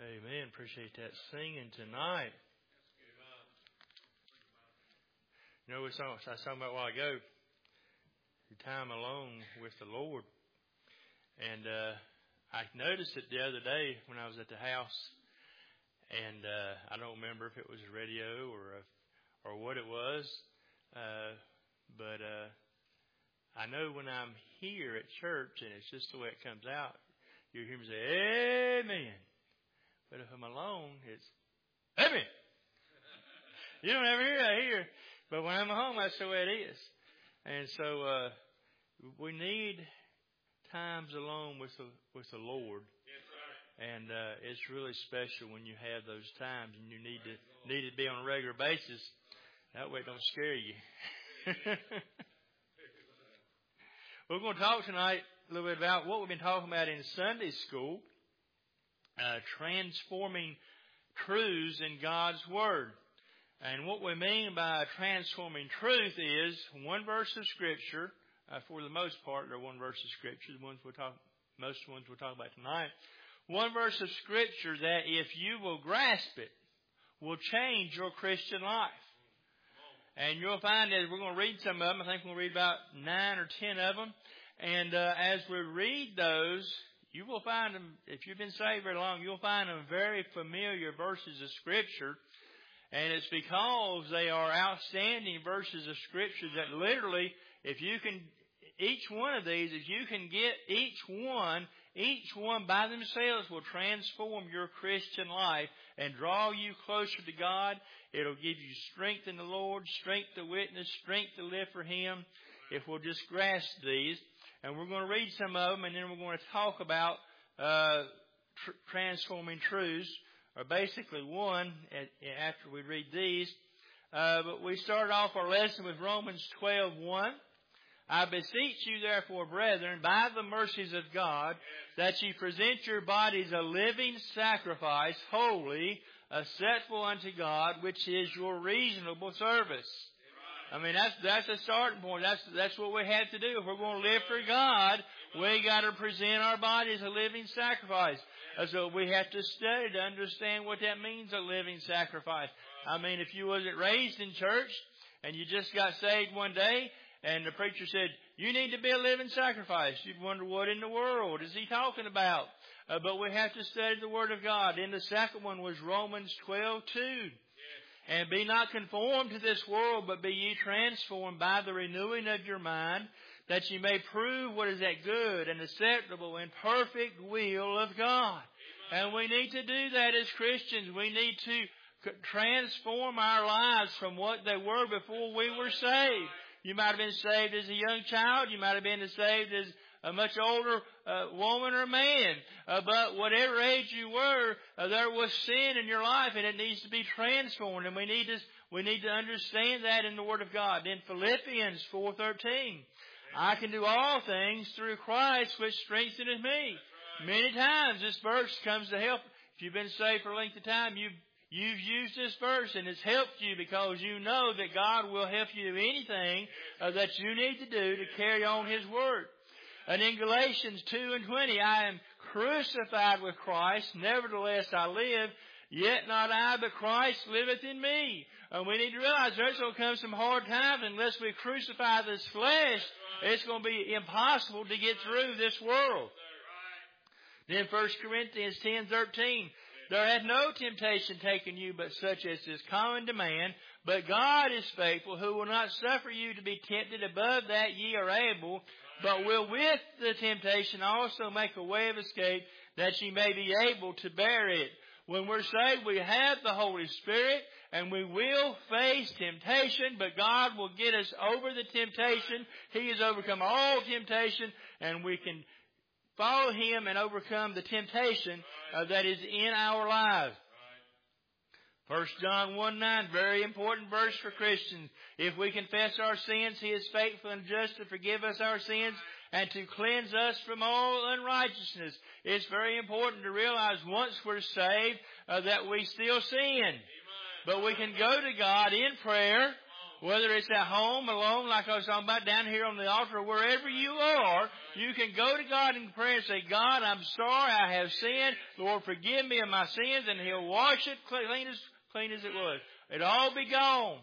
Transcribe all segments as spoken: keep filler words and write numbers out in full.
Amen. Appreciate that singing tonight. You know, we saw, I was talking about a while ago, your time alone with the Lord. And uh, I noticed it the other day when I was at the house. And uh, I don't remember if it was a radio or a, or what it was. Uh, but uh, I know when I'm here at church and it's just the way it comes out, you hear me say, Amen. But if I'm alone, it's, Amen. You don't ever hear that here. But when I'm at home, that's the way it is. And so uh, we need times alone with the, with the Lord. And uh, it's really special when you have those times and you need to need to be on a regular basis. That way it don't scare you. We're going to talk tonight a little bit about what we've been talking about in Sunday school. Uh, transforming truths in God's Word. And what we mean by transforming truth is one verse of Scripture. Uh, for the most part, they're one verse of Scripture. The ones we'll talk, most ones we'll talk about tonight. One verse of Scripture that, if you will grasp it, will change your Christian life. And you'll find that we're going to read some of them. I think we'll read about nine or ten of them. And uh, as we read those, you will find them, if you've been saved very long, you'll find them very familiar verses of Scripture. And it's because they are outstanding verses of Scripture that literally, if you can, each one of these, if you can get each one, each one by themselves will transform your Christian life and draw you closer to God. It'll give you strength in the Lord, strength to witness, strength to live for Him, if we'll just grasp these. And we're going to read some of them, and then we're going to talk about uh, tr- transforming truths, or basically one, at, after we read these. Uh, but we started off our lesson with Romans twelve one. I beseech you, therefore, brethren, by the mercies of God, that ye present your bodies a living sacrifice, holy, acceptable unto God, which is your reasonable service. I mean, that's that's a starting point. That's that's what we have to do. If we're going to live for God, we got to present our body as a living sacrifice. And so we have to study to understand what that means, a living sacrifice. I mean, if you wasn't raised in church and you just got saved one day and the preacher said, you need to be a living sacrifice, you'd wonder, what in the world is he talking about? Uh, but we have to study the Word of God. And the second one was Romans twelve two. And be not conformed to this world, but be ye transformed by the renewing of your mind, that ye may prove what is that good and acceptable and perfect will of God. And we need to do that as Christians. We need to transform our lives from what they were before we were saved. You might have been saved as a young child. You might have been saved as a much older uh, woman or man. Uh, but whatever age you were, uh, there was sin in your life, and it needs to be transformed. And we need to we need to understand that in the Word of God. In Philippians four thirteen, I can do all things through Christ, which strengtheneth me. Many times this verse comes to help. If you've been saved for a length of time, you've You've used this verse, and it's helped you because you know that God will help you do anything uh, that you need to do to carry on His Word. And in Galatians two and twenty, I am crucified with Christ, nevertheless I live, yet not I, but Christ liveth in me. And we need to realize there's going to come some hard times unless we crucify this flesh. It's going to be impossible to get through this world. Then First Corinthians ten thirteen. There hath no temptation taken you but such as is common to man. But God is faithful, who will not suffer you to be tempted above that ye are able, but will with the temptation also make a way of escape, that ye may be able to bear it. When we're saved, we have the Holy Spirit, and we will face temptation, but God will get us over the temptation. He has overcome all temptation, and we can follow Him and overcome the temptation uh, that is in our lives. First John one nine, very important verse for Christians. If we confess our sins, He is faithful and just to forgive us our sins and to cleanse us from all unrighteousness. It's very important to realize once we're saved uh, that we still sin. But we can go to God in prayer. Whether it's at home, alone, like I was talking about, down here on the altar, or wherever you are, you can go to God in prayer and say, God, I'm sorry, I have sinned. Lord, forgive me of my sins, and He'll wash it clean as, clean as it was. It'll all be gone.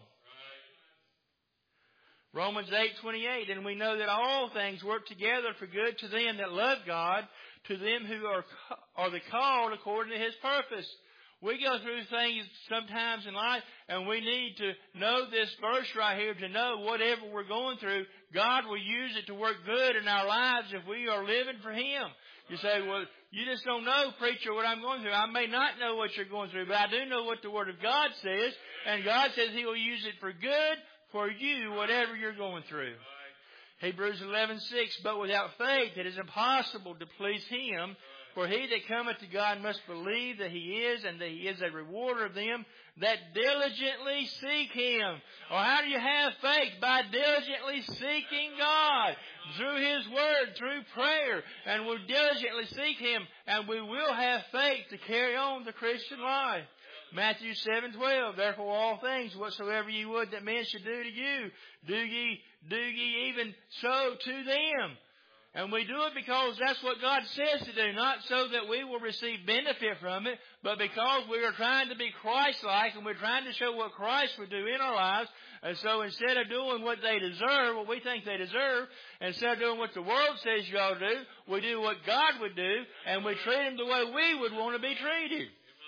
Romans eight twenty-eight, and we know that all things work together for good to them that love God, to them who are, are the called according to His purpose. We go through things sometimes in life, and we need to know this verse right here to know whatever we're going through, God will use it to work good in our lives if we are living for Him. You say, well, you just don't know, preacher, what I'm going through. I may not know what you're going through, but I do know what the Word of God says, and God says He will use it for good for you, whatever you're going through. Hebrews eleven six, but without faith it is impossible to please Him. For he that cometh to God must believe that He is, and that He is a rewarder of them that diligently seek Him. Or how do you have faith? By diligently seeking God through His Word, through prayer. And we'll diligently seek Him, and we will have faith to carry on the Christian life. Matthew seven twelve, therefore all things whatsoever ye would that men should do to you, do ye, do ye even so to them. And we do it because that's what God says to do, not so that we will receive benefit from it, but because we are trying to be Christ-like and we're trying to show what Christ would do in our lives. And so instead of doing what they deserve, what we think they deserve, instead of doing what the world says you ought to do, we do what God would do, and we treat them the way we would want to be treated.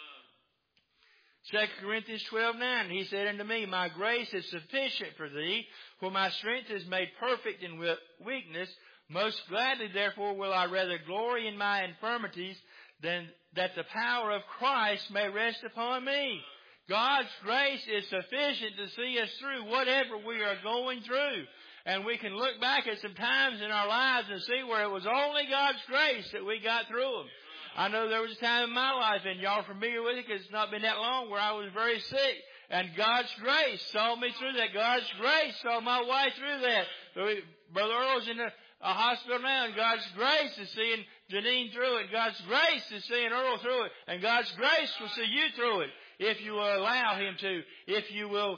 Second Corinthians twelve nine, He said unto me, my grace is sufficient for thee, for my strength is made perfect in weakness. Most gladly, therefore, will I rather glory in my infirmities than that the power of Christ may rest upon me. God's grace is sufficient to see us through whatever we are going through. And we can look back at some times in our lives and see where it was only God's grace that we got through them. I know there was a time in my life, and y'all are familiar with it because it's not been that long, where I was very sick. And God's grace saw me through that. God's grace saw my way through that. Brother Earl's in the a hospital now, and God's grace is seeing Janine through it. God's grace is seeing Earl through it. And God's grace will see you through it if you will allow Him to. If you will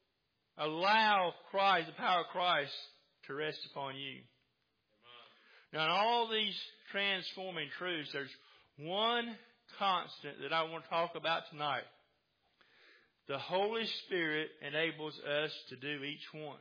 allow Christ, the power of Christ, to rest upon you. Now, in all these transforming truths, there's one constant that I want to talk about tonight. The Holy Spirit enables us to do each one.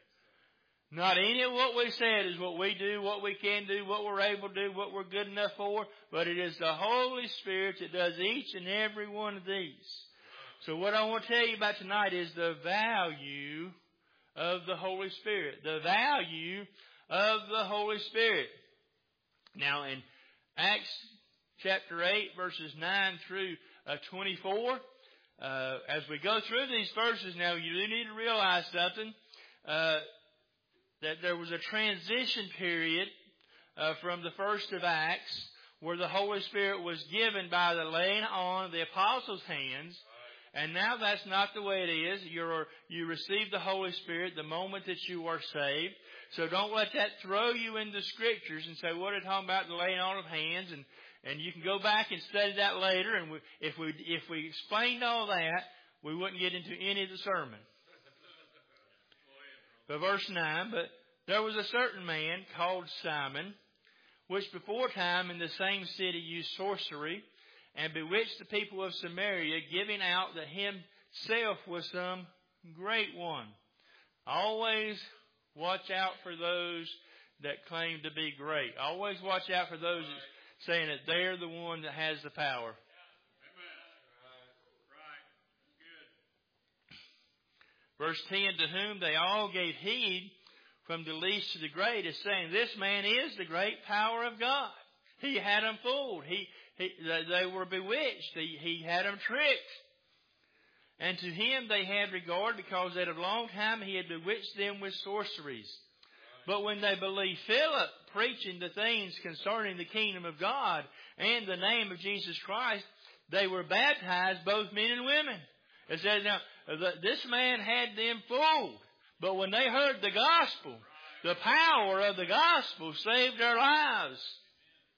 Not any of what we said is what we do, what we can do, what we're able to do, what we're good enough for, but it is the Holy Spirit that does each and every one of these. So what I want to tell you about tonight is the value of the Holy Spirit. The value of the Holy Spirit. Now in Acts chapter eight, verses nine through uh, twenty-four, uh, as we go through these verses now, you do need to realize something. Uh, that there was a transition period uh, from the first of Acts where the Holy Spirit was given by the laying on of the apostles' hands. And now that's not the way it is. You're, you receive the Holy Spirit the moment that you are saved. So don't let that throw you into Scriptures and say, what are they talking about, the laying on of hands? And, and you can go back and study that later. And we, if we if we explained all that, we wouldn't get into any of the sermon. But verse nine, but there was a certain man called Simon, which before time in the same city used sorcery, and bewitched the people of Samaria, giving out that himself was some great one. Always watch out for those that claim to be great. Always watch out for those that saying that they're the one that has the power. Verse ten, to whom they all gave heed, from the least to the greatest, saying, this man is the great power of God. He had them fooled. He, he, they were bewitched. He, he had them tricked. And to him they had regard, because that of long time he had bewitched them with sorceries. But when they believed Philip preaching the things concerning the kingdom of God and the name of Jesus Christ, they were baptized, both men and women. It says, now, this man had them fooled. But when they heard the gospel, the power of the gospel saved their lives.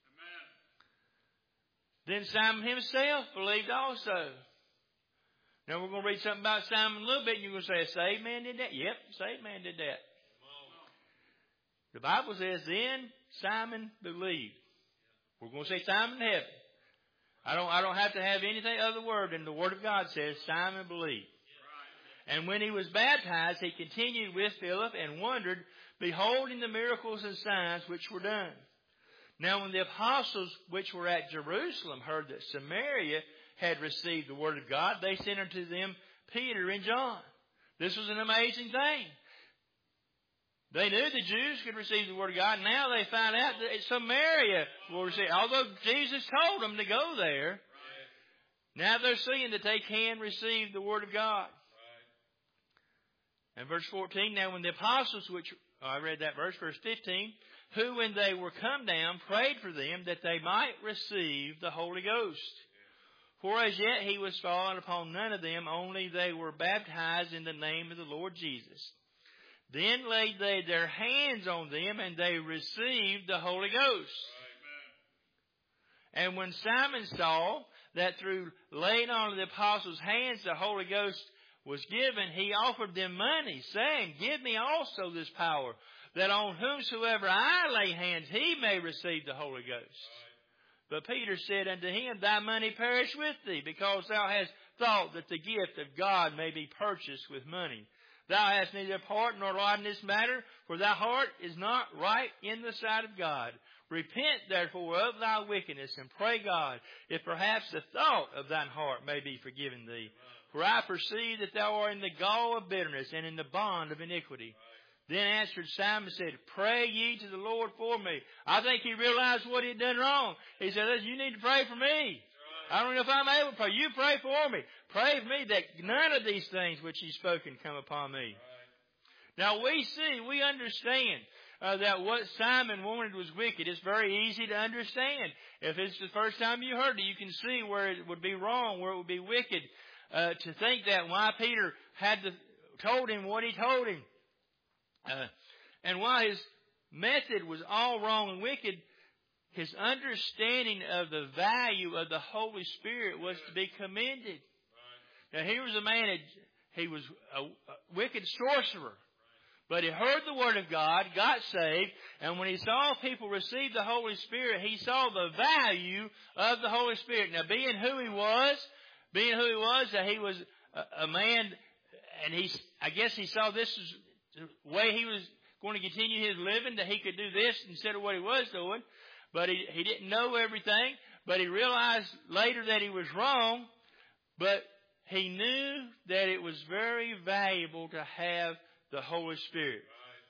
Then Simon himself believed also. Now we're going to read something about Simon a little bit, and you're going to say, a saved man did that? Yep, a saved man did that. The Bible says, then Simon believed. We're going to say Simon in heaven. I don't, I don't have to have anything other word than the Word of God says, Simon believed. And when he was baptized, he continued with Philip and wondered, beholding the miracles and signs which were done. Now when the apostles which were at Jerusalem heard that Samaria had received the Word of God, they sent unto them Peter and John. This was an amazing thing. They knew the Jews could receive the Word of God. Now they find out that Samaria will receive. Although Jesus told them to go there, now they're seeing that they can receive the Word of God. And verse fourteen, now when the apostles, which, oh, I read that verse, verse fifteen, who when they were come down prayed for them that they might receive the Holy Ghost. For as yet he was fallen upon none of them, only they were baptized in the name of the Lord Jesus. Then laid they their hands on them, and they received the Holy Ghost. Amen. And when Simon saw that through laying on the apostles' hands the Holy Ghost was given, he offered them money, saying, give me also this power, that on whomsoever I lay hands, he may receive the Holy Ghost. But Peter said unto him, thy money perish with thee, because thou hast thought that the gift of God may be purchased with money. Thou hast neither part nor lot in this matter, for thy heart is not right in the sight of God. Repent therefore of thy wickedness, and pray God, if perhaps the thought of thine heart may be forgiven thee. For I perceive that thou art in the gall of bitterness, and in the bond of iniquity. Then answered Simon and said, pray ye to the Lord for me. I think he realized what he had done wrong. He said, listen, you need to pray for me. I don't know if I'm able to pray. You pray for me. Pray for me that none of these things which he's spoken come upon me. Now we see, we understand uh, that what Simon wanted was wicked. It's very easy to understand. If it's the first time you heard it, you can see where it would be wrong, where it would be wicked. Uh, to think that why Peter had to, told him what he told him. Uh, and why his method was all wrong and wicked, his understanding of the value of the Holy Spirit was to be commended. Now here was a man, he was a, a wicked sorcerer. But he heard the Word of God, got saved, and when he saw people receive the Holy Spirit, he saw the value of the Holy Spirit. Now being who he was, Being who he was, that he was a, a man, and he, I guess he saw this as the way he was going to continue his living, that he could do this instead of what he was doing. But he, he didn't know everything, but he realized later that he was wrong, but he knew that it was very valuable to have the Holy Spirit.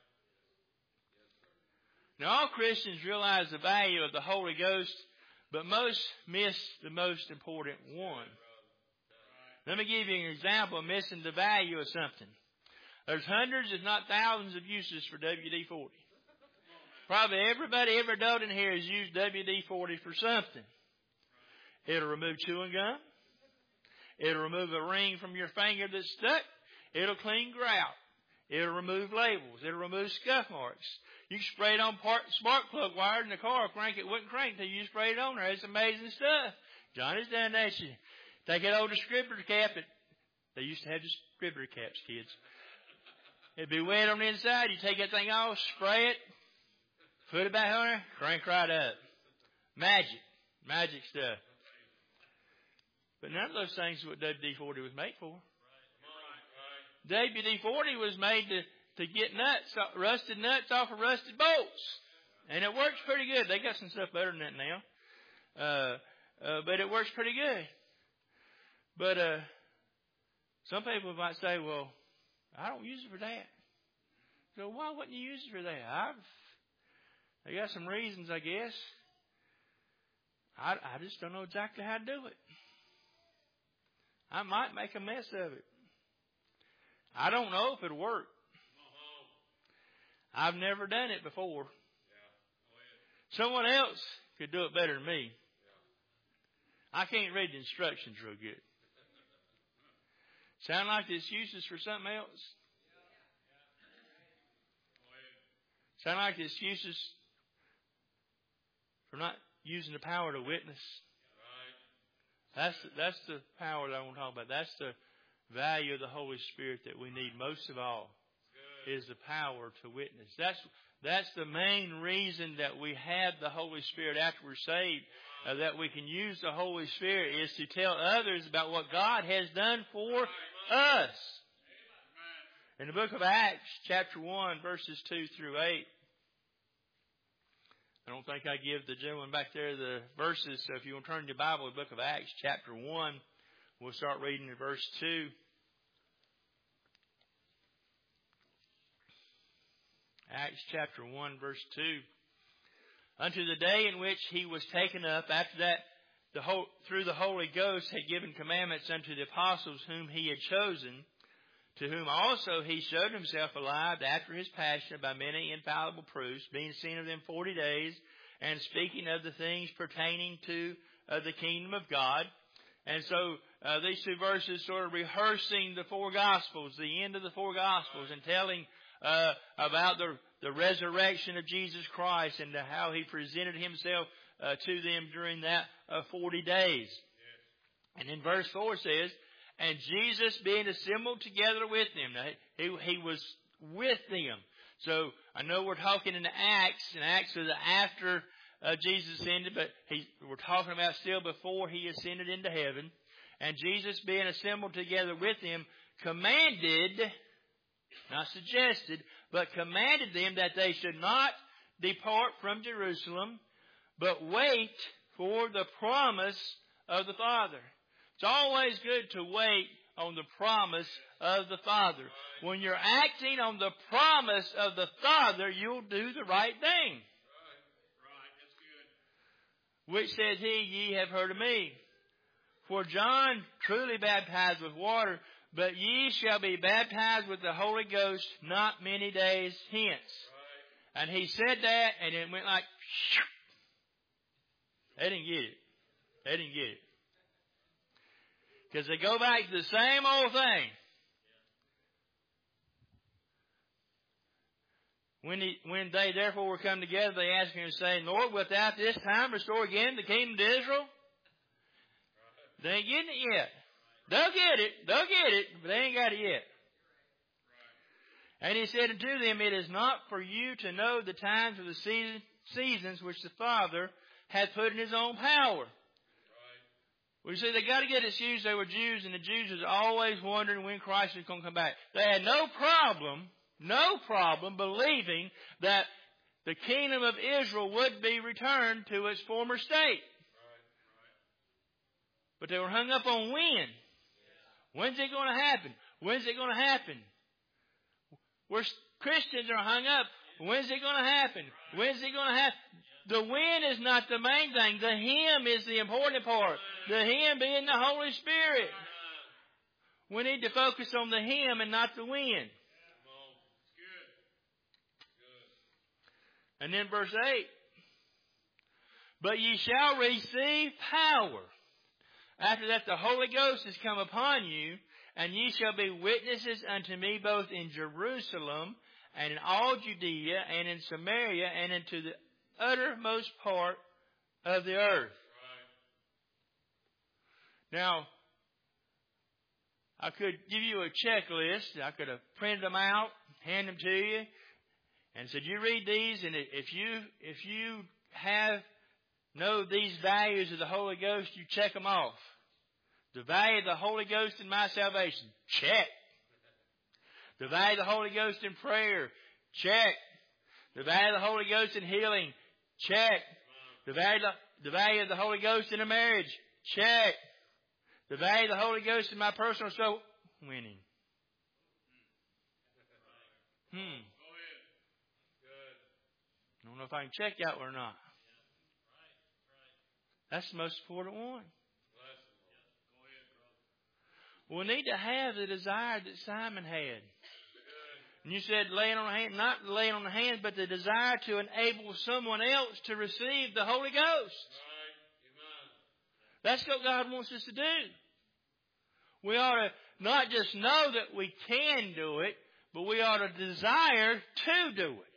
Now all Christians realize the value of the Holy Ghost, but most miss the most important one. Let me give you an example of missing the value of something. There's hundreds, if not thousands, of uses for W D forty. Probably everybody ever adult in here has used W D forty for something. It'll remove chewing gum. It'll remove a ring from your finger that's stuck. It'll clean grout. It'll remove labels. It'll remove scuff marks. You can spray it on part, spark plug wire in the car, crank it, wouldn't crank until you spray it on there. It's amazing stuff. Johnny's done that shit. Take that old distributor cap. That they used to have distributor caps, kids. It'd be wet on the inside. You take that thing off, spray it, put it back on there, crank right up. Magic. Magic stuff. But none of those things are what W D forty was made for. W D forty was made to, to get nuts, rusted nuts off of rusted bolts. And it works pretty good. They got some stuff better than that now. Uh, uh, but it works pretty good. But uh, some people might say, well, I don't use it for that. So why wouldn't you use it for that? I've, I got some reasons, I guess. I, I just don't know exactly how to do it. I might make a mess of it. I don't know if it'll work. I've never done it before. Someone else could do it better than me. I can't read the instructions real good. Sound like the excuses for something else? Sound like the excuses for not using the power to witness? That's the, that's the power that I want to talk about. That's the value of the Holy Spirit that we need most of all is the power to witness. That's that's the main reason that we have the Holy Spirit after we're saved, uh, that we can use the Holy Spirit is to tell others about what God has done for us. In the book of Acts, chapter one, verses two through eight, I don't think I give the gentleman back there the verses, so if you want to turn to your Bible, the book of Acts, chapter one, we'll start reading in verse two. Acts chapter one, verse two. Unto the day in which he was taken up, after that, the whole, through the Holy Ghost had given commandments unto the apostles whom he had chosen, to whom also he showed himself alive after his passion by many infallible proofs, being seen of them forty days, and speaking of the things pertaining to uh, the kingdom of God. And so uh, these two verses sort of rehearsing the four Gospels, the end of the four Gospels, and telling uh, about the, the resurrection of Jesus Christ and how he presented himself uh, to them during that uh, forty days. And in verse four says, and Jesus being assembled together with them. Now, he, he was with them. So I know we're talking in Acts, and Acts is after uh, Jesus ascended, but he, we're talking about still before he ascended into heaven. And Jesus being assembled together with them commanded, not suggested, but commanded them that they should not depart from Jerusalem, but wait for the promise of the Father. It's always good to wait on the promise of the Father. When you're acting on the promise of the Father, you'll do the right thing. Which says he, ye have heard of me. For John truly baptized with water, but ye shall be baptized with the Holy Ghost not many days hence. And he said that, and it went like, they didn't get it. They didn't get it. Because they go back to the same old thing. When, he, when they therefore were come together, they asked him, saying, Lord, wilt thou at this time restore again the kingdom to Israel? They ain't getting it yet. They'll get it. They'll get it, but they ain't got it yet. And he said unto them, it is not for you to know the times or the season, seasons which the Father hath put in his own power. Well, you see, they got to get excused. They were Jews, and the Jews was always wondering when Christ was going to come back. They had no problem, no problem believing that the kingdom of Israel would be returned to its former state. But they were hung up on when. When's it going to happen? When's it going to happen? We're, Christians are hung up. When's it going to happen? When's it going to happen? The when is not the main thing. The him is the important part. The him being the Holy Spirit. We need to focus on the him and not the when. And then verse eight. But ye shall receive power. After that the Holy Ghost is come upon you, and ye shall be witnesses unto me both in Jerusalem and in all Judea and in Samaria and into the uttermost part of the earth. Right. Now, I could give you a checklist. I could have printed them out, hand them to you, and said, you read these, and if you if you have know these values of the Holy Ghost, you check them off. The value of the Holy Ghost in my salvation, check. The value of the Holy Ghost in prayer, check. The value of the Holy Ghost in healing, check. The value, of the, the value of the Holy Ghost in a marriage, check. The value of the Holy Ghost in my personal soul, winning. Hmm. I don't know if I can check that one or not. That's the most important one. We need to have the desire that Simon had. And you said laying on the hand, not laying on the hands, but the desire to enable someone else to receive the Holy Ghost. That's what God wants us to do. We ought to not just know that we can do it, but we ought to desire to do it.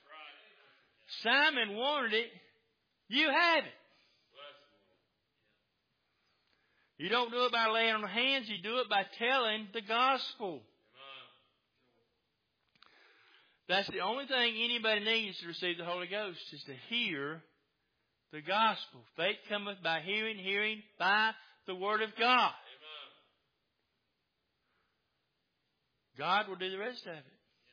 Simon wanted it. You have it. You don't do it by laying on hands. You do it by telling the gospel. That's the only thing anybody needs to receive the Holy Ghost, is to hear the gospel. Faith cometh by hearing, hearing by the Word of God. God will do the rest of it.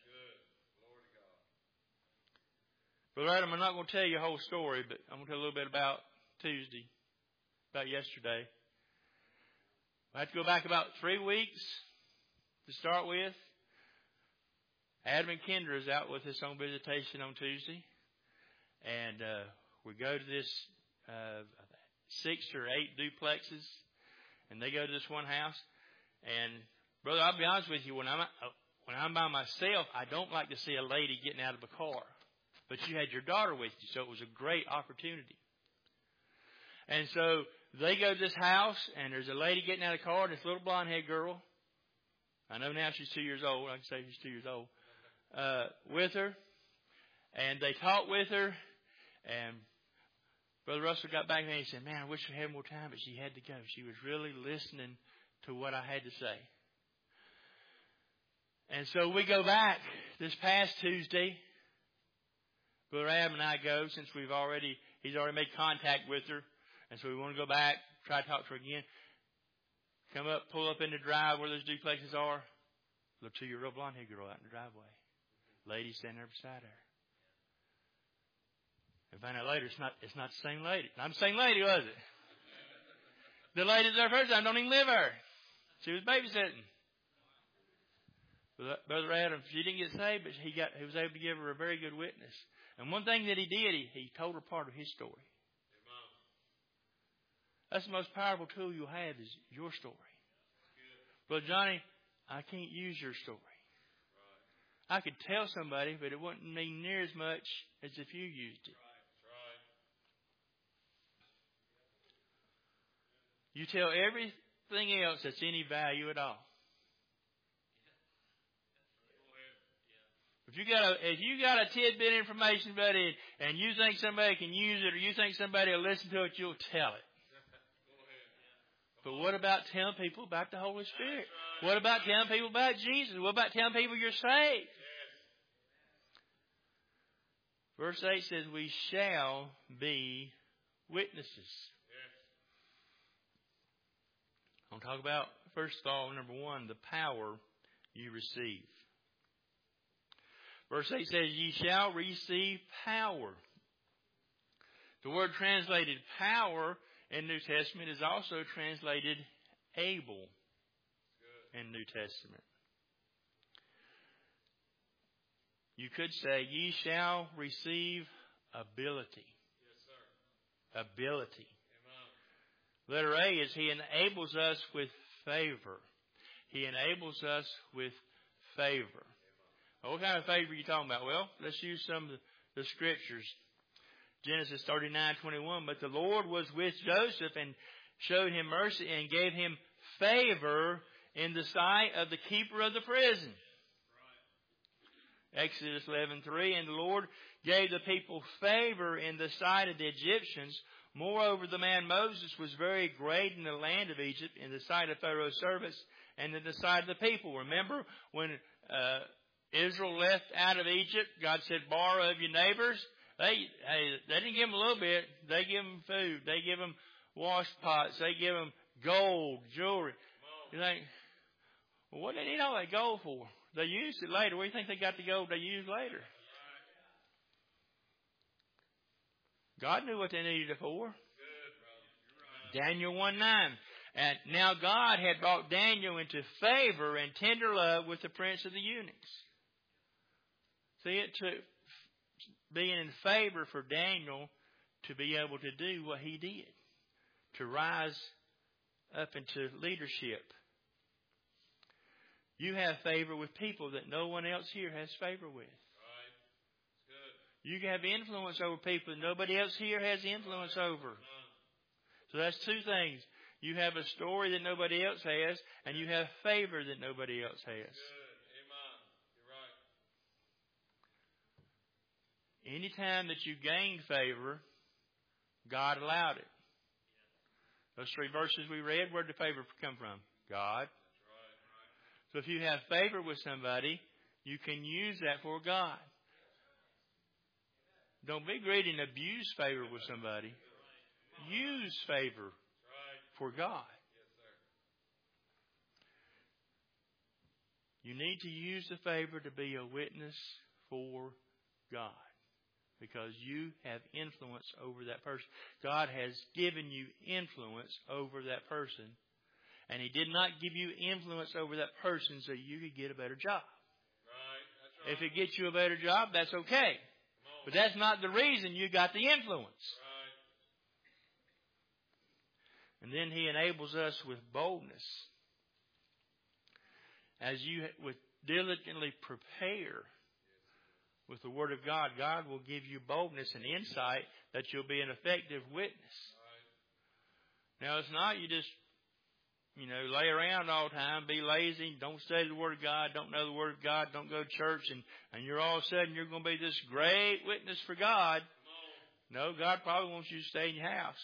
Brother Adam, I'm not going to tell you a whole story, but I'm going to tell you a little bit about Tuesday, about yesterday. I have to go back about three weeks to start with. Adam and Kendra is out with us on visitation on Tuesday. And uh, we go to this uh, six or eight duplexes. And they go to this one house. And, brother, I'll be honest with you, when I'm, when I'm by myself, I don't like to see a lady getting out of a car. But you had your daughter with you, so it was a great opportunity. And so they go to this house, and there's a lady getting out of the car, and this little blonde-haired girl. I know now she's two years old. I can say she's two years old. Uh, with her, and they talked with her, and Brother Russell got back to me and he said, man, I wish we had more time, but she had to go. She was really listening to what I had to say. And so we go back this past Tuesday. Brother Adam and I go, since we've already, he's already made contact with her, and so we want to go back, try to talk to her again. Come up, pull up in the drive where those duplexes are. Little two-year-old blonde-haired girl out in the driveway. Lady standing there beside her. And find out later, it's not, it's not the same lady. Not the same lady, was it? The lady was there first time, don't even live there. She was babysitting. Brother Adam, she didn't get saved, but he got, he was able to give her a very good witness. And one thing that he did, he, he told her part of his story. That's the most powerful tool you'll have, is your story. Brother Johnny, I can't use your story. I could tell somebody, but it wouldn't mean near as much as if you used it. You tell everything else that's any value at all. If you got a if you got a tidbit of information, buddy, and you think somebody can use it, or you think somebody will listen to it, you'll tell it. But what about telling people about the Holy Spirit? What about telling people about Jesus? What about telling people you're saved? Verse eight says, we shall be witnesses. Yes. I'm going to talk about, first of all, number one, the power you receive. Verse eight says, ye shall receive power. The word translated power in New Testament is also translated able in New Testament. You could say, ye shall receive ability. Yes, sir. Ability. Amen. Letter A is he enables us with favor. He enables us with favor. Well, what kind of favor are you talking about? Well, let's use some of the, the scriptures. Genesis thirty-nine twenty-one. But the Lord was with Joseph and showed him mercy and gave him favor in the sight of the keeper of the prison. Exodus eleven three, and the Lord gave the people favor in the sight of the Egyptians. Moreover, the man Moses was very great in the land of Egypt, in the sight of Pharaoh's servants, and in the sight of the people. Remember, when uh, Israel left out of Egypt, God said, borrow of your neighbors. They, hey, they didn't give them a little bit. They give them food. They give them wash pots. They give them gold, jewelry. You think, well, what do they need all that gold for? They used it later. What do you think they got the gold they used later? God knew what they needed it for. Daniel one nine. And now God had brought Daniel into favor and tender love with the prince of the eunuchs. See, it took being in favor for Daniel to be able to do what he did. To rise up into leadership. You have favor with people that no one else here has favor with. Right. Good. You have influence over people that nobody else here has influence over. So that's two things. You have a story that nobody else has, and you have favor that nobody else has. Good. Amen. You're right. Anytime that you gain favor, God allowed it. Those three verses we read, where did the favor come from? God. So if you have favor with somebody, you can use that for God. Don't be greedy and abuse favor with somebody. Use favor for God. You need to use the favor to be a witness for God, because you have influence over that person. God has given you influence over that person, and He did not give you influence over that person so you could get a better job. Right. That's right. If it gets you a better job, that's okay. But that's not the reason you got the influence. Right. And then He enables us with boldness. As you with diligently prepare with the Word of God, God will give you boldness and insight that you'll be an effective witness. Right. Now, it's not you just, you know, lay around all the time, be lazy, don't study the Word of God, don't know the Word of God, don't go to church, and, and you're all of a sudden you're going to be this great witness for God. No, God probably wants you to stay in your house.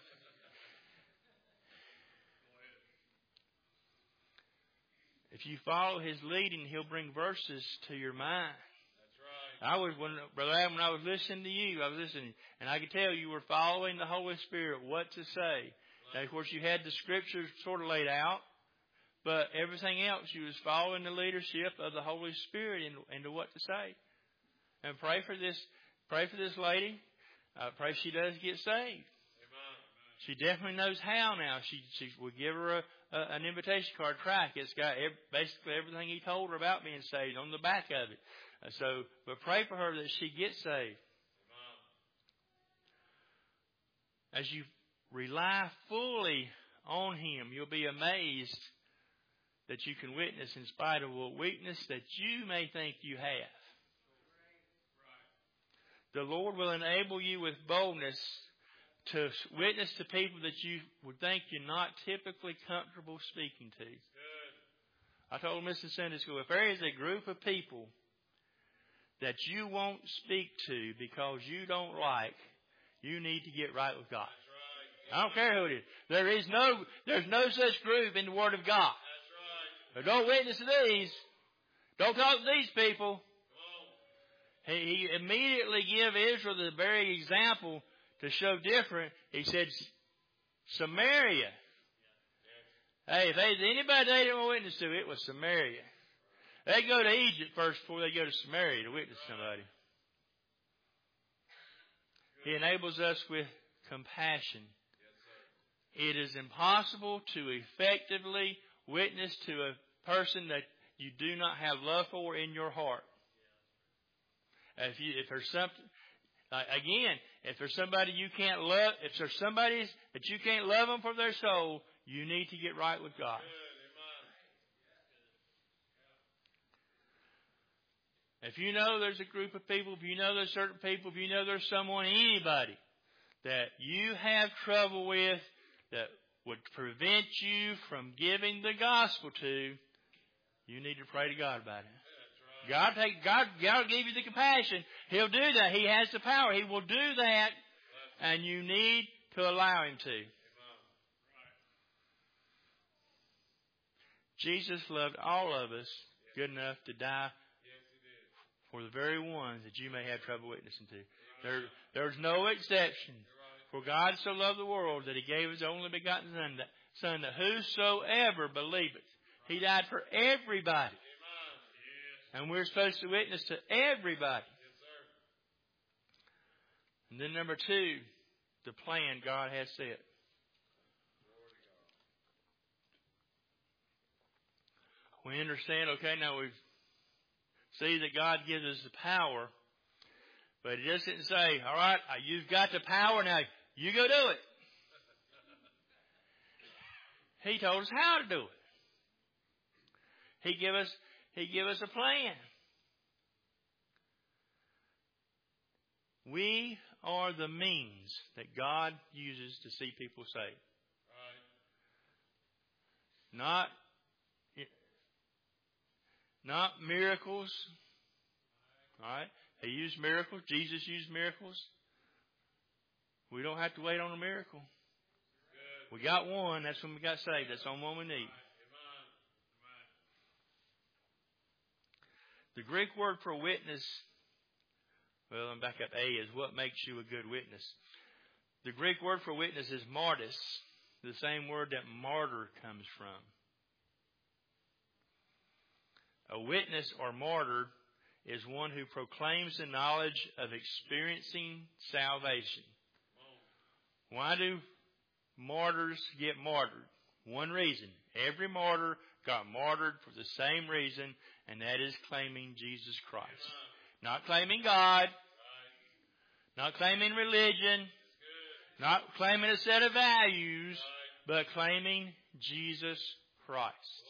If you follow His leading, He'll bring verses to your mind. That's right. I was when Brother Adam, when I was listening to you, I was listening, and I could tell you were following the Holy Spirit what to say. Now, of course, you had the scriptures sort of laid out, but everything else you was following the leadership of the Holy Spirit into, into what to say. And pray for this, pray for this lady. Uh, pray she does get saved. Amen. She definitely knows how now. She she will give her a, a, an invitation card track. It's got every, basically everything He told her about being saved on the back of it. Uh, so, but pray for her that she gets saved. Amen. As you rely fully on Him, you'll be amazed that you can witness in spite of a weakness that you may think you have. The Lord will enable you with boldness to witness to people that you would think you're not typically comfortable speaking to. Good. I told Missus Sunday School, if there is a group of people that you won't speak to because you don't like, you need to get right with God. That's right. I don't care who it is. There is no, there's no such group in the Word of God. That's right. But don't witness to these. Don't talk to these people. He, he immediately gave Israel the very example to show different. He said, Samaria. Hey, if there's anybody they didn't want to witness to, it was Samaria. They go to Egypt first before they go to Samaria to witness to somebody. He enables us with compassion. It is impossible to effectively witness to a person that you do not have love for in your heart. If you, if there's something, uh, again, if there's somebody you can't love, if there's somebody that you can't love them for their soul, you need to get right with God. If you know there's a group of people, if you know there's certain people, if you know there's someone, anybody that you have trouble with that would prevent you from giving the gospel to, you need to pray to God about it. God take God God will give you the compassion. He'll do that. He has the power. He will do that, and you need to allow Him to. Jesus loved all of us good enough to die for the very ones that you may have trouble witnessing to. There, there's no exception. For God so loved the world that He gave His only begotten Son, that, son, that whosoever believeth. He died for everybody. And we're supposed to witness to everybody. Yes, sir. And then number two, the plan God has set. We understand, okay, now we see that God gives us the power, but He just didn't say, all right, you've got the power, now you go do it. He told us how to do it. He gave us He gave us a plan. We are the means that God uses to see people saved. Right. Not, not miracles. All right? He used miracles. Jesus used miracles. We don't have to wait on a miracle. Good. We got one. That's when we got saved. That's the only one we need. The Greek word for witness, well, I'm back up. A is what makes you a good witness. The Greek word for witness is martys, the same word that martyr comes from. A witness or martyr is one who proclaims the knowledge of experiencing salvation. Why do martyrs get martyred? One reason. Every martyr got martyred for the same reason, and that is claiming Jesus Christ. Not claiming God, not claiming religion, not claiming a set of values, but claiming Jesus Christ.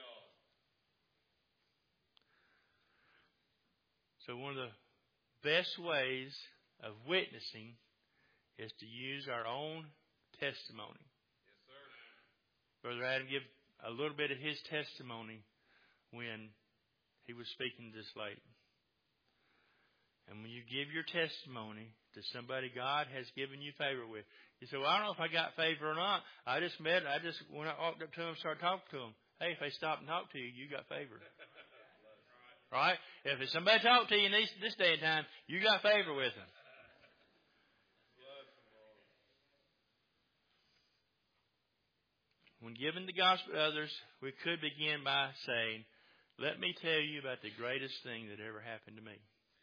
So one of the best ways of witnessing is to use our own testimony. Yes, sir. Brother Adam gave a little bit of his testimony when he was speaking to this lady. And when you give your testimony to somebody God has given you favor with, you say, well, I don't know if I got favor or not. I just met, I just, when I walked up to them, started talking to them. Hey, if they stop and talk to you, you got favor. Right? If somebody talk to you in this, this day and time, you got favor with them. When giving the gospel to others, we could begin by saying, let me tell you about the greatest thing that ever happened to me.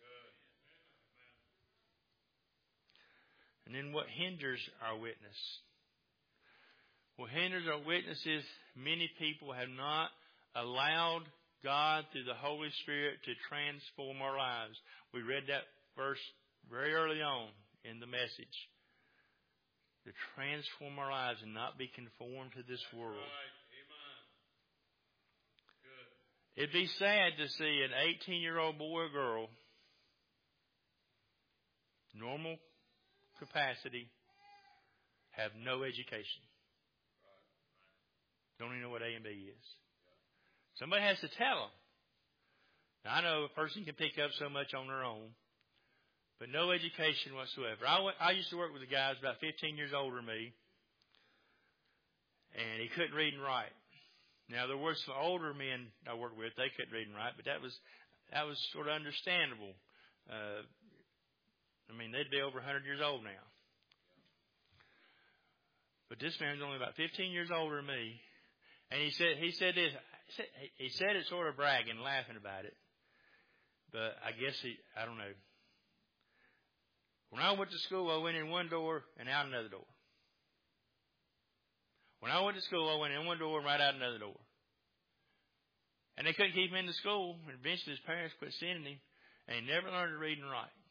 And then what hinders our witness? What hinders our witness is many people have not allowed God through the Holy Spirit to transform our lives. We read that verse very early on in the message. To transform our lives and not be conformed to this world. Right. It'd be sad to see an eighteen-year-old boy or girl, normal capacity, have no education. Don't even know what A and B is. Somebody has to tell them. Now, I know a person can pick up so much on their own, but no education whatsoever. I, went, I used to work with a guy who was about fifteen years older than me, and he couldn't read and write. Now, there were some older men I worked with; they couldn't read and write, but that was that was sort of understandable. Uh, I mean, they'd be over one hundred years old now. But this man was only about fifteen years older than me, and he said he said this. He said it sort of bragging, laughing about it, but I guess he I don't know. When I went to school, I went in one door and out another door. When I went to school, I went in one door and right out another door. And they couldn't keep him in the school. And eventually his parents quit sending him. And he never learned to read and write.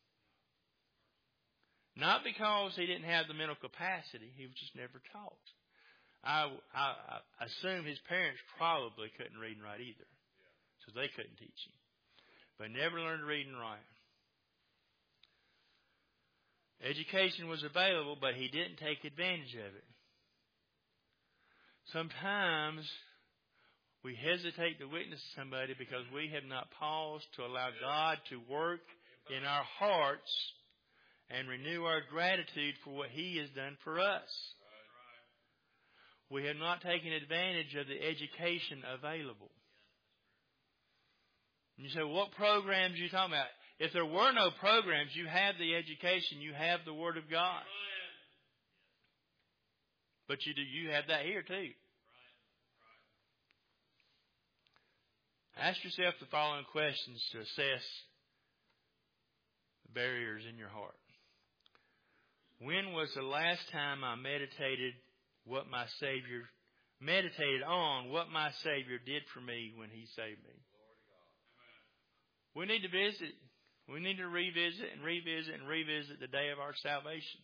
Not because he didn't have the mental capacity. He was just never taught. I, I, I assume his parents probably couldn't read and write either. So they couldn't teach him. But he never learned to read and write. Education was available, but he didn't take advantage of it. Sometimes we hesitate to witness to somebody because we have not paused to allow God to work in our hearts and renew our gratitude for what He has done for us. We have not taken advantage of the education available. And you say, well, what programs are you talking about? If there were no programs, you have the education, you have the Word of God. But you do you have that here too. Ask yourself the following questions to assess the barriers in your heart. When was the last time I meditated what my Savior meditated on what my Savior did for me when He saved me? We need to visit. We need to revisit and revisit and revisit the day of our salvation.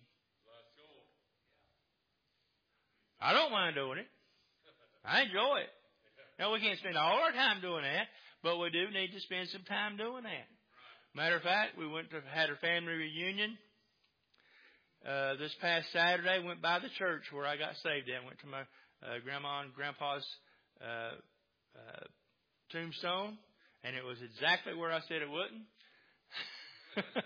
I don't mind doing it. I enjoy it. Now, we can't spend all our time doing that, but we do need to spend some time doing that. Matter of fact, we went to had a family reunion uh, this past Saturday. Went by the church where I got saved at. Went to my uh, grandma and grandpa's uh, uh, tombstone, and it was exactly where I said it wouldn't.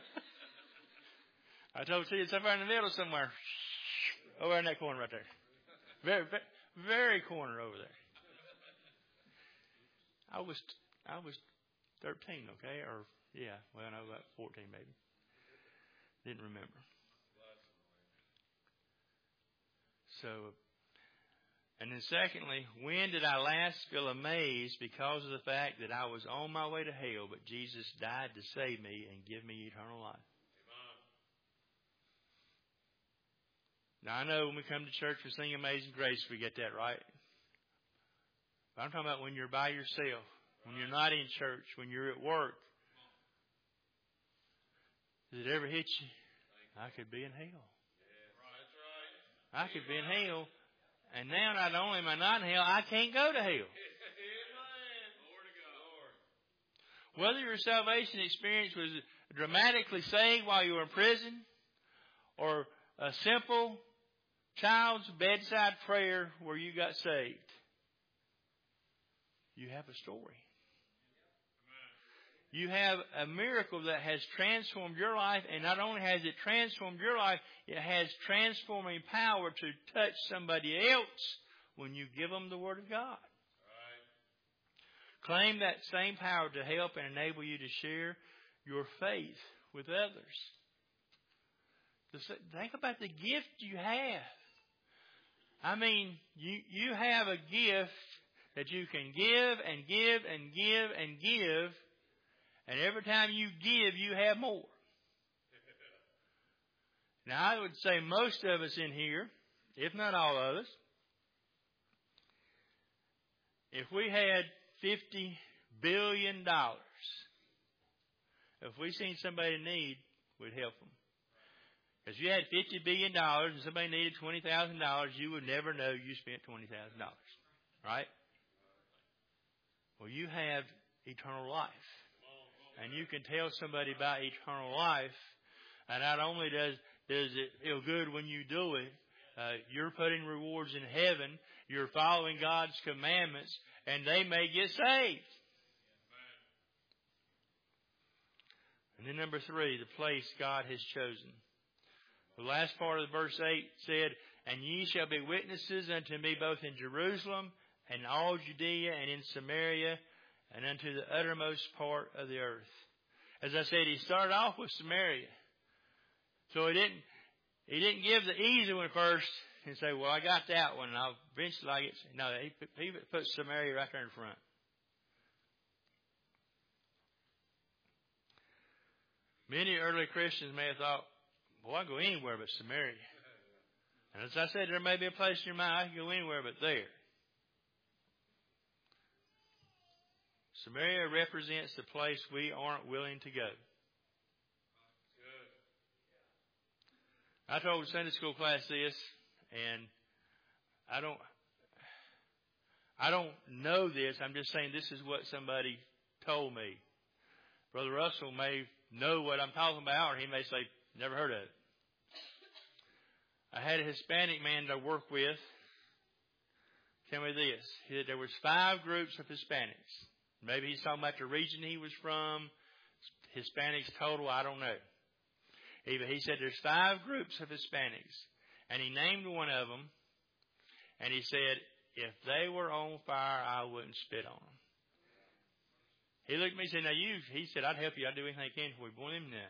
I told you it's somewhere in the middle somewhere. Over in that corner right there. Very, very, very corner over there. I was, I was thirteen, okay? Or, yeah, well, no, about fourteen maybe. Didn't remember. So, and then secondly, when did I last feel amazed because of the fact that I was on my way to hell, but Jesus died to save me and give me eternal life? Now, I know when we come to church, we sing Amazing Grace, we get that right. But I'm talking about when you're by yourself, when you're not in church, when you're at work. Does it ever hit you? I could be in hell. I could be in hell. And now not only am I not in hell, I can't go to hell. Whether your salvation experience was dramatically saved while you were in prison, or a simple child's bedside prayer where you got saved, you have a story. You have a miracle that has transformed your life, and not only has it transformed your life, it has transforming power to touch somebody else when you give them the Word of God. Right. Claim that same power to help and enable you to share your faith with others. Think about the gift you have. I mean, you, you have a gift that you can give and give and give and give. And every time you give, you have more. Now, I would say most of us in here, if not all of us, if we had fifty billion dollars, if we seen somebody in need, we'd help them. If you had fifty billion dollars and somebody needed twenty thousand dollars, you would never know you spent twenty thousand dollars. Right? Well, you have eternal life. And you can tell somebody about eternal life. And not only does, does it feel good when you do it, uh, you're putting rewards in heaven. You're following God's commandments. And they may get saved. And then number three, the place God has chosen. The last part of verse eight said, "And ye shall be witnesses unto me both in Jerusalem and all Judea and in Samaria, and unto the uttermost part of the earth." As I said, he started off with Samaria. So he didn't he didn't give the easy one first and say, "Well, I got that one, and I'll eventually I get." No, he put, he put Samaria right there in front. Many early Christians may have thought, "Well, I go anywhere but Samaria." And as I said, there may be a place in your mind I can go anywhere but there. Samaria represents the place we aren't willing to go. I told the Sunday school class this, and I don't, I don't know this. I'm just saying this is what somebody told me. Brother Russell may know what I'm talking about, or he may say, "Never heard of it." I had a Hispanic man to work with tell me this. He said there was five groups of Hispanics. Maybe he's talking about the region he was from, Hispanics total, I don't know. He said there's five groups of Hispanics, and he named one of them, and he said, if they were on fire, I wouldn't spit on them. He looked at me and said, "Now you," he said, "I'd help you. I'd do anything I can for you." Boy, them now.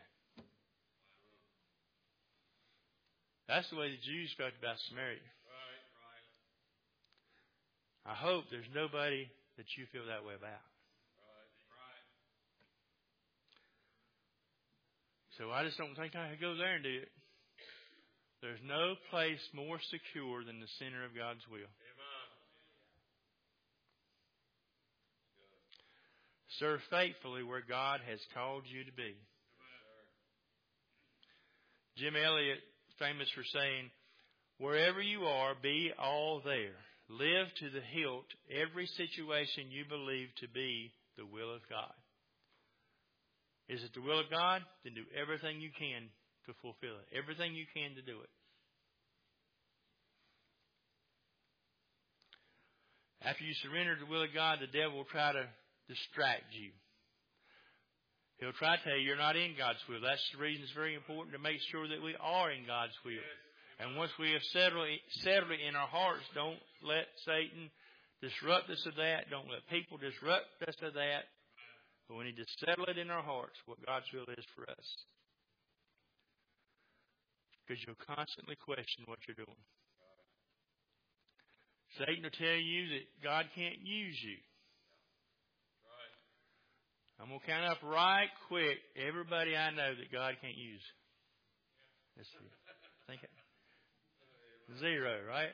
That's the way the Jews felt about Samaria. Right, right. I hope there's nobody that you feel that way about. So I just don't think I could go there and do it. There's no place more secure than the center of God's will. Amen. Serve faithfully where God has called you to be. Amen. Jim Elliot, famous for saying, "Wherever you are, be all there. Live to the hilt every situation you believe to be the will of God." Is it the will of God? Then do everything you can to fulfill it. Everything you can to do it. After you surrender to the will of God, the devil will try to distract you. He'll try to tell you you're not in God's will. That's the reason it's very important to make sure that we are in God's will. And once we have settled it, settled it in our hearts, don't let Satan disrupt us of that. Don't let people disrupt us of that. But we need to settle it in our hearts what God's will is for us. Because you'll constantly question what you're doing. Satan will tell you that God can't use you. I'm going to count up right quick everybody I know that God can't use. Let's see. I think it, zero, right?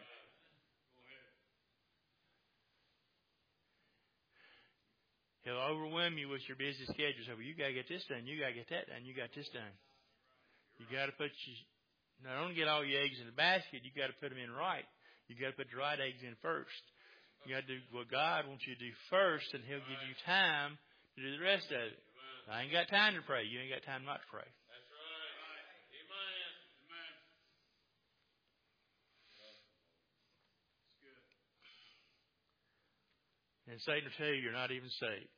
He'll overwhelm you with your busy schedule. So, well, you got to get this done. You got to get that done. You got this done. You got to put your, not only get all your eggs in the basket, you got to put them in right. You got to put the right eggs in first. You got to do what God wants you to do first, and He'll give you time to do the rest of it. I ain't got time to pray. You ain't got time not to pray. That's right. Amen. Amen. That's good. And Satan will tell you you're not even saved.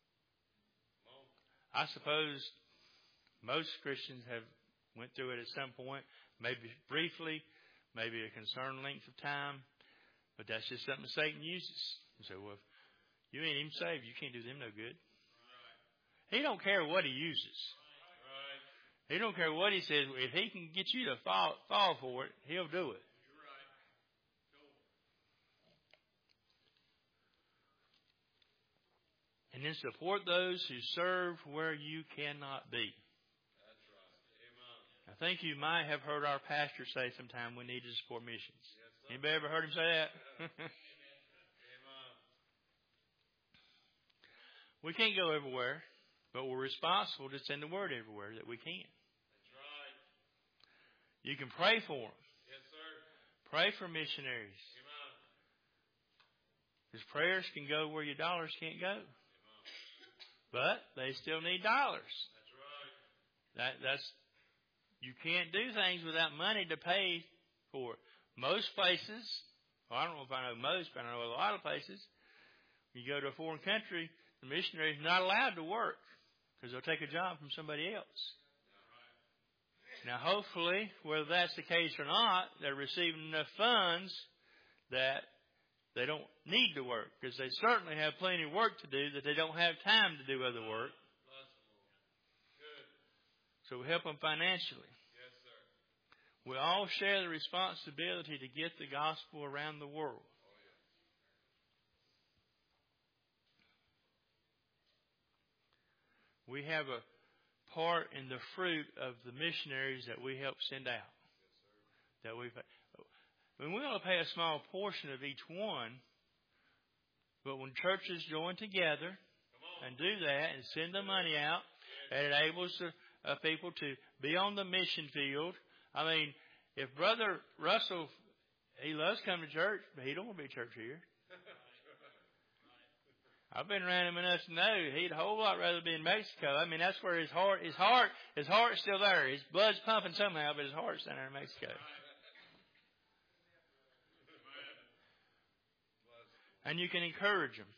I suppose most Christians have went through it at some point, maybe briefly, maybe a concerned length of time, but that's just something Satan uses. You say, well, if you ain't even saved, you can't do them no good. He don't care what he uses. He don't care what he says. If he can get you to fall, fall for it, he'll do it. And then support those who serve where you cannot be. That's right. Amen. I think you might have heard our pastor say sometime we need to support missions. Yes, Anybody ever heard him say that? Amen. We can't go everywhere, but we're responsible to send the word everywhere that we can. That's right. You can pray for them. Yes, sir. Pray for missionaries. Amen. Because prayers can go where your dollars can't go. Amen. But they still need dollars. That's right. That that's you can't do things without money to pay for it. Most places, well, I don't know if I know most, but I know a lot of places, you go to a foreign country, the missionary is not allowed to work because they'll take a job from somebody else. Now, hopefully, whether that's the case or not, they're receiving enough funds that they don't need to work, because they certainly have plenty of work to do that they don't have time to do other work. So we help them financially. Yes, sir. We all share the responsibility to get the gospel around the world. We have a part in the fruit of the missionaries that we help send out. Yes, that we, I mean, we only pay a small portion of each one, but when churches join together and do that and send the money out, it enables the, uh, people to be on the mission field. I mean, if Brother Russell, he loves coming to church, but he don't want to be at church here. I've been around him enough to know he'd a whole lot rather be in Mexico. I mean, that's where his heart, his heart, his heart's still there. His blood's pumping somehow, but his heart's down there in Mexico. And you can encourage them.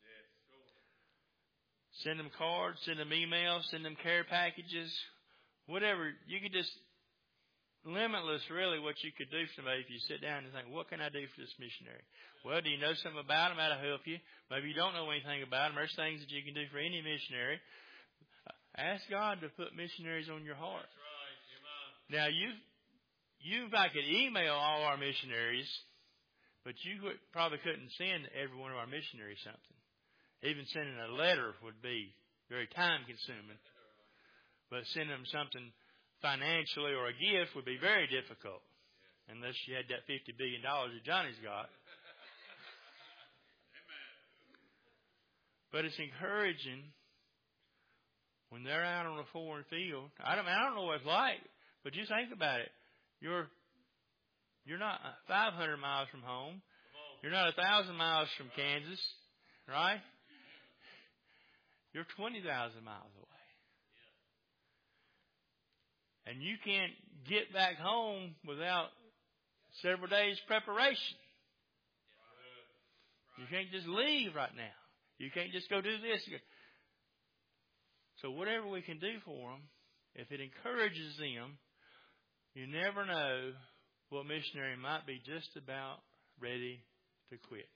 Send them cards, send them emails, send them care packages, whatever. You could just, limitless really what you could do for somebody if you sit down and think, what can I do for this missionary? Well, do you know something about them? That'll help you. Maybe you don't know anything about them. There's things that you can do for any missionary. Ask God to put missionaries on your heart. That's right. Amen. Now, you, you I could email all our missionaries, but you could, probably couldn't send every one of our missionaries something. Even sending a letter would be very time-consuming. But sending them something financially or a gift would be very difficult, unless you had that fifty billion dollars that Johnny's got. But it's encouraging when they're out on a foreign field. I don't, I don't know what it's like, but just think about it. You're you're not five hundred miles from home. You're not a thousand miles from Kansas, right? You're twenty thousand miles away. And you can't get back home without several days' preparation. You can't just leave right now. You can't just go do this. So whatever we can do for them, if it encourages them, you never know what missionary might be just about ready to quit.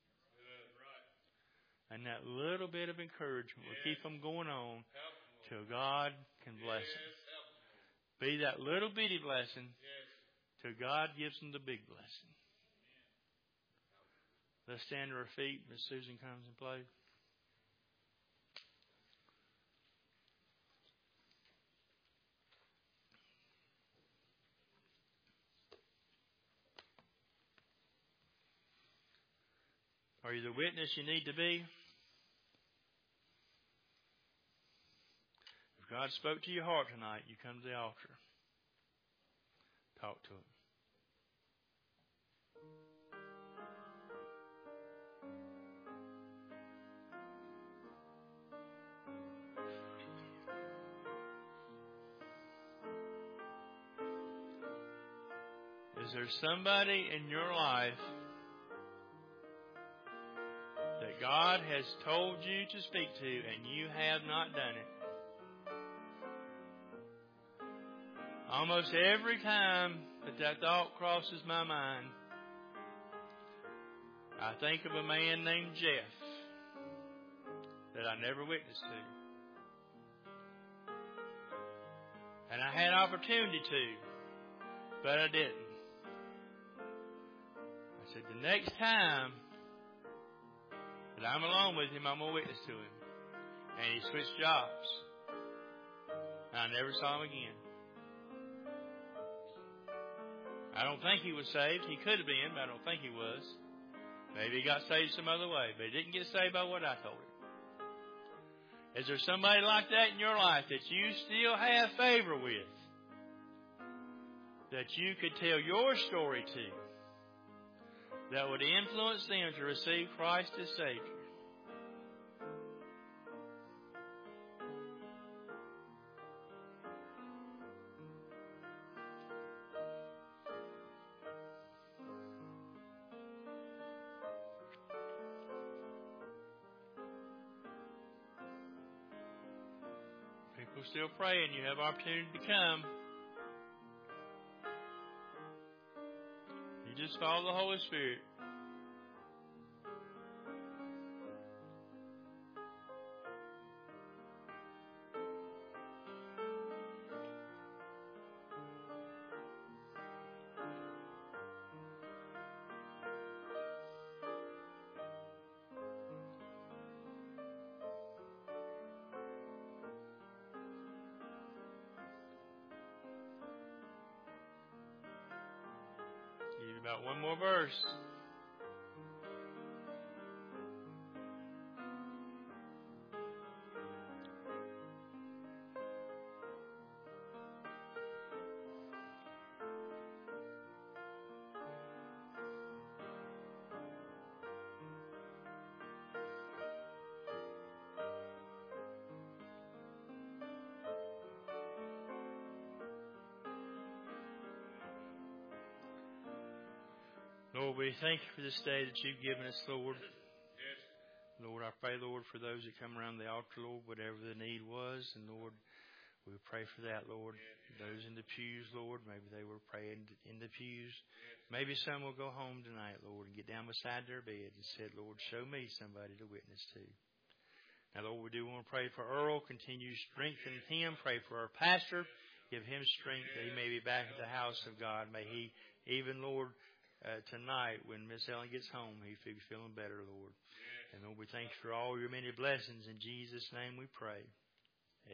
And that little bit of encouragement will keep them going on till God can bless them. Be that little bitty blessing till God gives them the big blessing. Let's stand to our feet as Susan comes and plays. Are you the witness you need to be? If God spoke to your heart tonight, you come to the altar. Talk to Him. Is there somebody in your life that God has told you to speak to and you have not done it? Almost every time that that thought crosses my mind, I think of a man named Jeff that I never witnessed to. And I had opportunity to, but I didn't. I said, the next time that I'm alone with him, I'm going to witness to him. And he switched jobs. And I never saw him again. I don't think he was saved. He could have been, but I don't think he was. Maybe he got saved some other way, but he didn't get saved by what I told him. Is there somebody like that in your life that you still have favor with? That you could tell your story to? That would influence them to receive Christ as Savior? People still praying. You have opportunity to come. You just follow the Holy Spirit. About one more verse. Lord, we thank you for this day that you've given us, Lord. Yes. Lord, I pray, Lord, for those that come around the altar, Lord, whatever the need was. And, Lord, we pray for that, Lord. Yes. Those in the pews, Lord, maybe they were praying in the pews. Yes. Maybe some will go home tonight, Lord, and get down beside their bed and said, Lord, show me somebody to witness to. Now, Lord, we do want to pray for Earl. Continue to strengthen him. Pray for our pastor. Give him strength that he may be back at the house of God. May he even, Lord, Uh, tonight, when Miss Ellen gets home, he be feeling better, Lord. Yes. And Lord, we thank you for all your many blessings. In Jesus' name we pray.